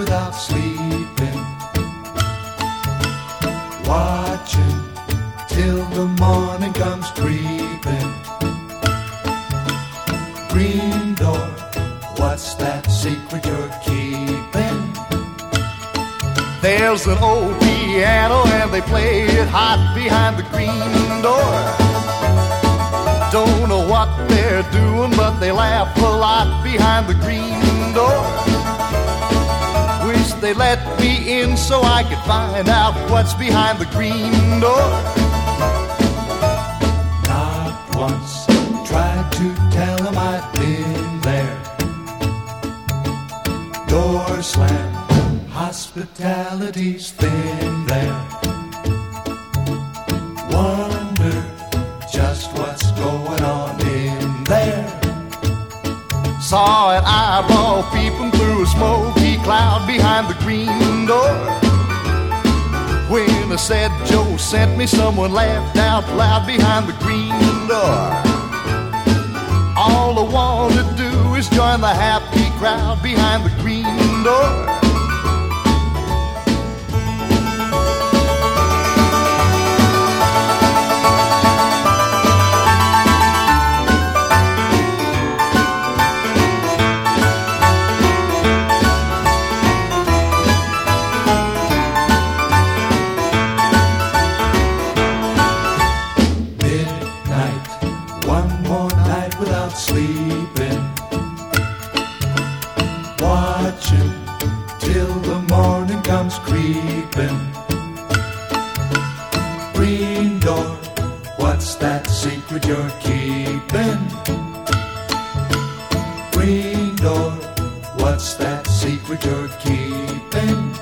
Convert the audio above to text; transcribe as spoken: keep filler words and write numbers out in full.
without sleeping, watching till the morning comes creeping. Green door, what's that secret you're keeping? There's an old piano and they play it hot behind the green door. Don't know what they're doing, but they laugh a lot behind the green door. Wish they let me in so I could find out what's behind the green door. Not once tried to tell them I'd been there. Door slammed, hospitality's thin there. Wonder just what's going on in there. Saw an eyeball peeping through a smoky cloud behind the green door. When I said Joe sent me, someone laughed out loud behind the green door. All I want to do is join the happy crowd behind the green door. One more night without sleeping, watching till the morning comes creeping. Green door, what's that secret you're keeping? Green door, what's that secret you're keeping?